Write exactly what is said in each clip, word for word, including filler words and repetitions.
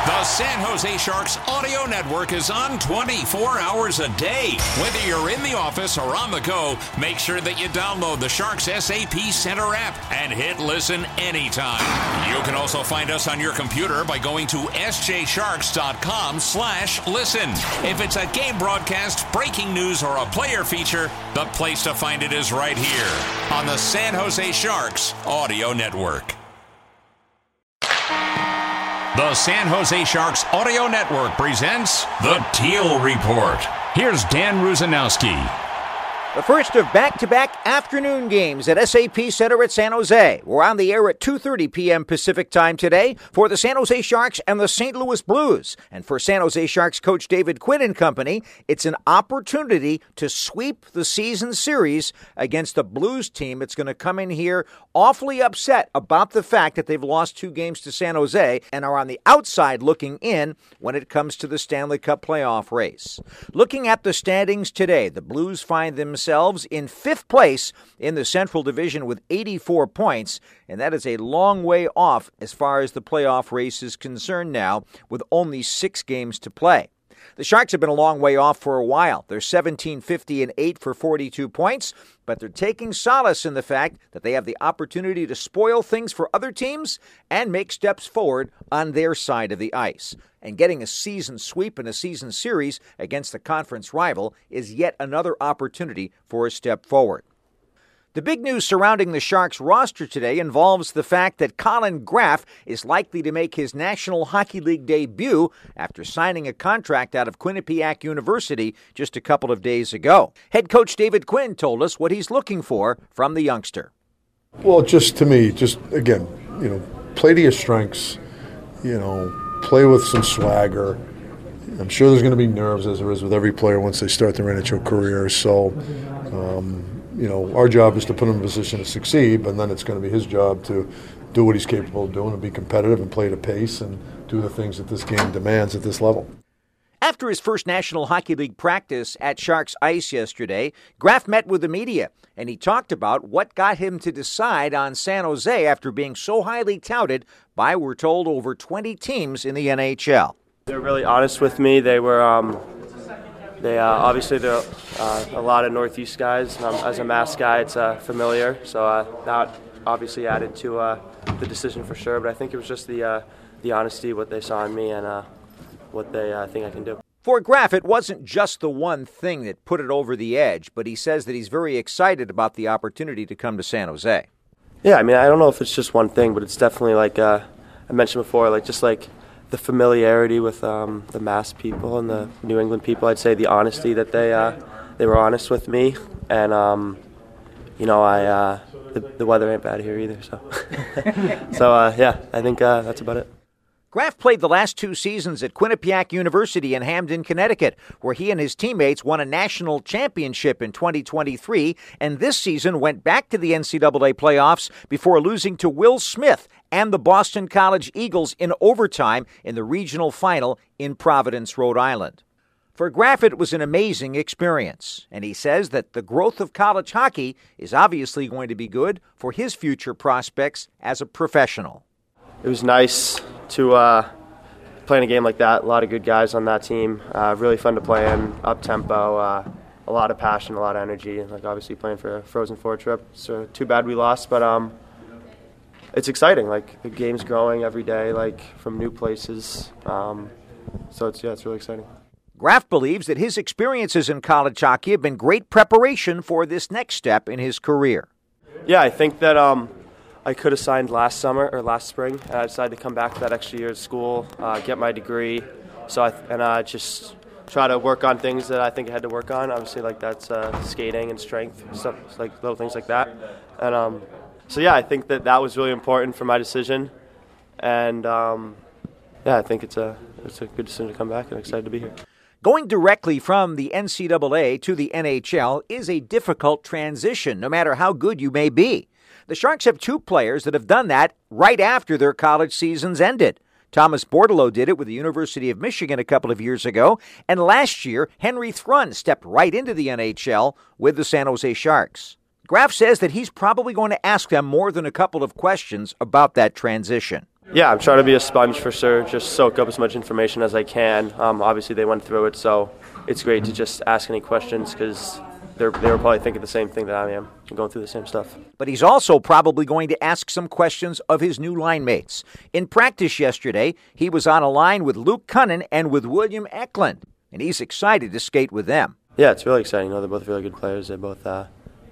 The San Jose Sharks Audio Network is on twenty-four hours a day. Whether you're in the office or on the go, make sure that you download the Sharks S A P Center app and hit listen anytime. You can also find us on your computer by going to s j sharks dot com slash listen. If it's a game broadcast, breaking news, or a player feature, the place to find it is right here on the San Jose Sharks Audio Network. The San Jose Sharks Audio Network presents The Teal Report. Here's Dan Rusanowski. The first of back-to-back afternoon games at S A P Center at San Jose. We're on the air at two thirty p.m. Pacific time today for the San Jose Sharks and the Saint Louis Blues. And for San Jose Sharks coach David Quinn and company, it's an opportunity to sweep the season series against a Blues team that's going to come in here awfully upset about the fact that they've lost two games to San Jose and are on the outside looking in when it comes to the Stanley Cup playoff race. Looking at the standings today, the Blues find themselves themselves in fifth place in the Central Division with eighty-four points, and that is a long way off as far as the playoff race is concerned now, with only six games to play. The Sharks have been a long way off for a while. They're seventeen fifty and eight for forty-two points, but they're taking solace in the fact that they have the opportunity to spoil things for other teams and make steps forward on their side of the ice. And getting a season sweep in a season series against the conference rival is yet another opportunity for a step forward. The big news surrounding the Sharks roster today involves the fact that Colin Graf is likely to make his National Hockey League debut after signing a contract out of Quinnipiac University just a couple of days ago. Head coach David Quinn told us what he's looking for from the youngster. Well, just to me, just again, you know, play to your strengths, you know, play with some swagger. I'm sure there's going to be nerves, as there is with every player once they start their N H L career. So, um, you know, our job is to put him in a position to succeed, but then it's going to be his job to do what he's capable of doing and be competitive and play at a pace and do the things that this game demands at this level. After his first National Hockey League practice at Sharks Ice yesterday, Graf met with the media, and he talked about what got him to decide on San Jose after being so highly touted by, we're told, over twenty teams in the N H L. They were really honest with me. They were, um, they uh, obviously they're uh, a lot of Northeast guys. Um, as a Mass guy, it's uh, familiar, so uh, that obviously added to uh, the decision for sure. But I think it was just the uh, the honesty, what they saw in me, and uh, what they uh, think I can do. For Graf, it wasn't just the one thing that put it over the edge, but he says that he's very excited about the opportunity to come to San Jose. Yeah, I mean, I don't know if it's just one thing, but it's definitely like uh, I mentioned before, like just like the familiarity with um, the Mass people and the New England people. I'd say the honesty that they uh, they were honest with me, and um, you know, I uh, the, the weather ain't bad here either. So, so uh, yeah, I think uh, that's about it. Graf played the last two seasons at Quinnipiac University in Hamden, Connecticut, where he and his teammates won a national championship in twenty twenty-three, and this season went back to the N C double A playoffs before losing to Will Smith and the Boston College Eagles in overtime in the regional final in Providence, Rhode Island. For Graf, it was an amazing experience, and he says that the growth of college hockey is obviously going to be good for his future prospects as a professional. It was nice to uh, play in a game like that. A lot of good guys on that team. Uh, really fun to play in, up-tempo, uh, a lot of passion, a lot of energy. Like obviously playing for a Frozen Four trip. So too bad we lost, but um, it's exciting. Like the game's growing every day, like from new places. Um, so it's yeah, it's really exciting. Graf believes that his experiences in college hockey have been great preparation for this next step in his career. Yeah, I think that um, I could have signed last summer or last spring. And I decided to come back for that extra year of school, uh, get my degree. So I and I uh, just try to work on things that I think I had to work on. Obviously, like that's uh, skating and strength, stuff like little things like that. And um, so yeah, I think that that was really important for my decision. And um, yeah, I think it's a it's a good decision to come back, and I'm excited to be here. Going directly from the N C double A to the N H L is a difficult transition, no matter how good you may be. The Sharks have two players that have done that right after their college seasons ended. Thomas Bordeleau did it with the University of Michigan a couple of years ago, and last year, Henry Thrun stepped right into the N H L with the San Jose Sharks. Graf says that he's probably going to ask them more than a couple of questions about that transition. Yeah, I'm trying to be a sponge for sure, just soak up as much information as I can. Um, obviously, they went through it, so it's great to just ask any questions because they're they were probably thinking the same thing that I am, going through the same stuff. But he's also probably going to ask some questions of his new line mates. In practice yesterday, he was on a line with Luke Cunnin and with William Eklund, and he's excited to skate with them. Yeah, it's really exciting. You know, they're both really good players. They both, uh,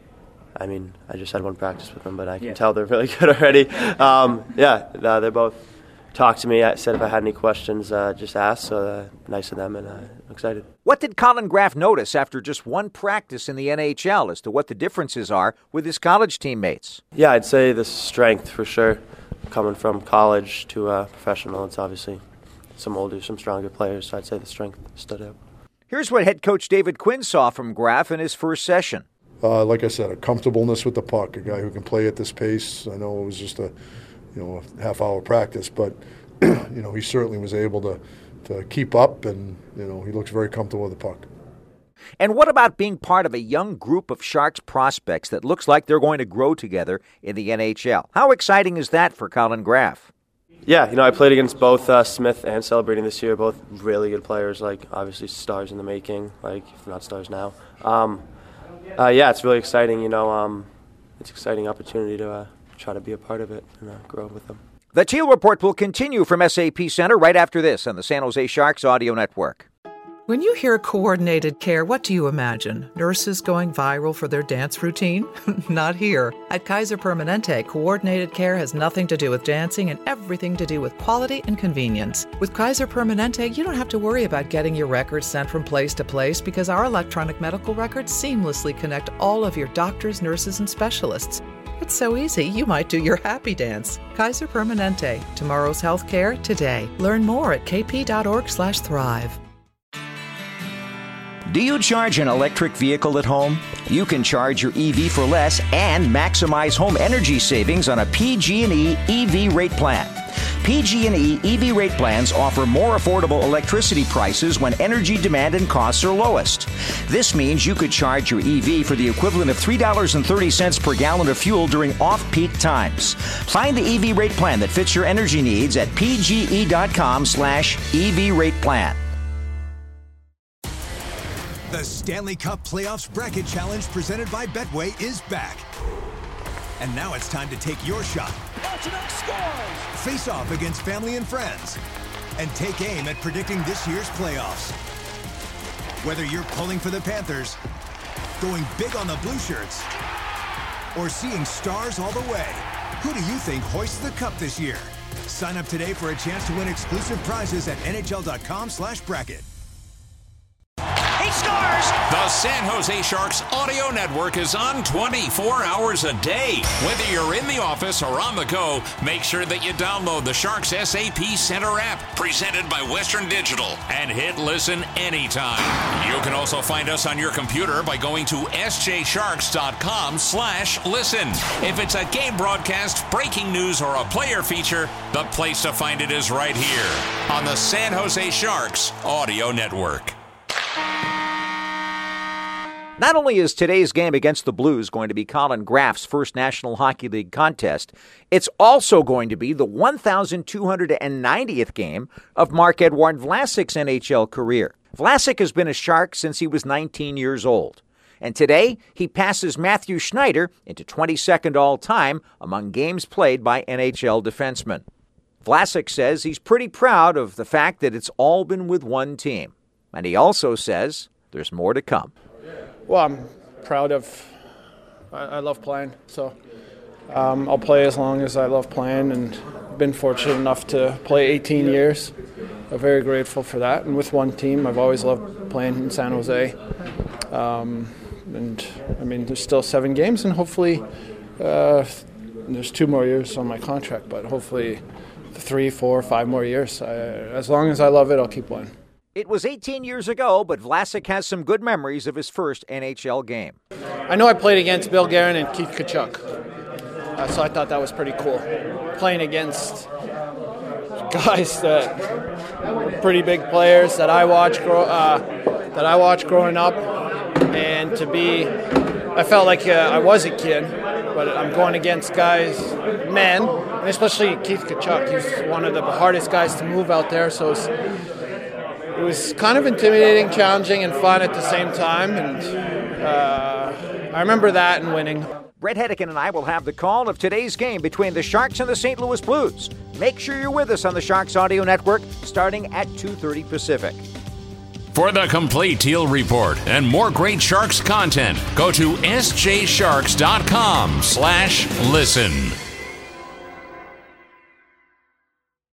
I mean, I just had one practice with them, but I can yeah. tell they're really good already. Um, yeah, uh, they both talked to me. I said if I had any questions, uh, just ask. So uh, nice of them, and uh, I'm excited. What did Colin Graf notice after just one practice in the N H L as to what the differences are with his college teammates? Yeah, I'd say the strength for sure. Coming from college to uh, professional, it's obviously some older, some stronger players. So I'd say the strength stood out. Here's what head coach David Quinn saw from Graf in his first session. Uh, like I said, a comfortableness with the puck, a guy who can play at this pace. I know it was just a, you know, a half-hour practice, but you know, he certainly was able to, to keep up, and you know, he looks very comfortable with the puck. And what about being part of a young group of Sharks prospects that looks like they're going to grow together in the N H L? How exciting is that for Colin Graf? Yeah, you know, I played against both uh, Smith and Celebrating this year, both really good players, like obviously stars in the making, like if not stars now. Um, uh, yeah, it's really exciting, you know, um, it's an exciting opportunity to uh, try to be a part of it and uh, grow with them. The Teal Report will continue from S A P Center right after this on the San Jose Sharks Audio Network. When you hear coordinated care, what do you imagine? Nurses going viral for their dance routine? Not here. At Kaiser Permanente, coordinated care has nothing to do with dancing and everything to do with quality and convenience. With Kaiser Permanente, you don't have to worry about getting your records sent from place to place because our electronic medical records seamlessly connect all of your doctors, nurses, and specialists. It's so easy, you might do your happy dance. Kaiser Permanente. Tomorrow's healthcare today. Learn more at kp.org slash thrive. Do you charge an electric vehicle at home? You can charge your E V for less and maximize home energy savings on a P G and E E V rate plan. P G and E E V rate plans offer more affordable electricity prices when energy demand and costs are lowest. This means you could charge your E V for the equivalent of three dollars and thirty cents per gallon of fuel during off-peak times. Find the E V rate plan that fits your energy needs at pge.com slash EV rate plan. The Stanley Cup Playoffs Bracket Challenge presented by Betway is back. And now it's time to take your shot. Face off against family and friends. And take aim at predicting this year's playoffs. Whether you're pulling for the Panthers, going big on the Blue Shirts, or seeing stars all the way, who do you think hoists the cup this year? Sign up today for a chance to win exclusive prizes at nhl.com slash bracket. He scores! The San Jose Sharks Audio Network is on twenty-four hours a day. Whether you're in the office or on the go, make sure that you download the Sharks S A P Center app, presented by Western Digital, and hit listen anytime. You can also find us on your computer by going to sjsharks.com slash listen. If it's a game broadcast, breaking news, or a player feature, the place to find it is right here on the San Jose Sharks Audio Network. Not only is today's game against the Blues going to be Colin Graf's first National Hockey League contest, it's also going to be the one thousand two hundred ninetieth game of Marc-Edouard Vlasic's N H L career. Vlasic has been a Shark since he was nineteen years old. And today, he passes Matthew Schneider into twenty-second all-time among games played by N H L defensemen. Vlasic says he's pretty proud of the fact that it's all been with one team. And he also says there's more to come. Well, I'm proud of, I, I love playing, so um, I'll play as long as I love playing, and been fortunate enough to play eighteen years. I'm very grateful for that, and with one team, I've always loved playing in San Jose. Um, and, I mean, there's still seven games, and hopefully uh, there's two more years on my contract, but hopefully three, four, five more years. I, as long as I love it, I'll keep playing. It was eighteen years ago, but Vlasic has some good memories of his first N H L game. I know I played against Bill Guerin and Keith Tkachuk, uh, so I thought that was pretty cool. Playing against guys that were pretty big players that I watched grow, uh, that I watched growing up, and to be, I felt like uh, I was a kid, but I'm going against guys, men, and especially Keith Tkachuk. He's one of the hardest guys to move out there, so it's, it was kind of intimidating, challenging, and fun at the same time, and uh, I remember that and winning. Brett Hedican and I will have the call of today's game between the Sharks and the Saint Louis Blues. Make sure you're with us on the Sharks Audio Network starting at two thirty Pacific. For the complete Teal Report and more great Sharks content, go to s j sharks dot com slash listen.